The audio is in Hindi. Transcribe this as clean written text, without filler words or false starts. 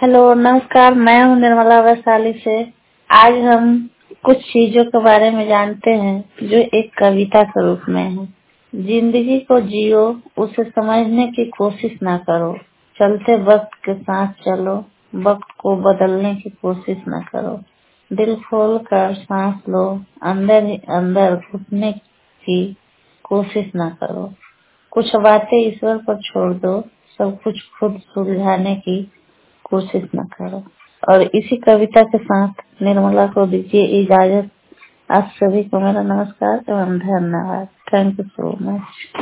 हेलो, नमस्कार। मैं हूँ निर्मला वैशाली से। आज हम कुछ चीजों के बारे में जानते हैं जो एक कविता के रूप में है। जिंदगी को जियो, उसे समझने की कोशिश ना करो। चलते वक्त के साथ चलो, वक्त को बदलने की कोशिश ना करो। दिल खोल कर सांस लो, अंदर ही अंदर घुटने की कोशिश ना करो। कुछ बातें ईश्वर पर छोड़ दो, सब कुछ खुद सुलझाने की कोशिश न करो। और इसी कविता के साथ निर्मला को दीजिए इजाजत। आप सभी को मेरा नमस्कार एवं धन्यवाद। Thank you so much.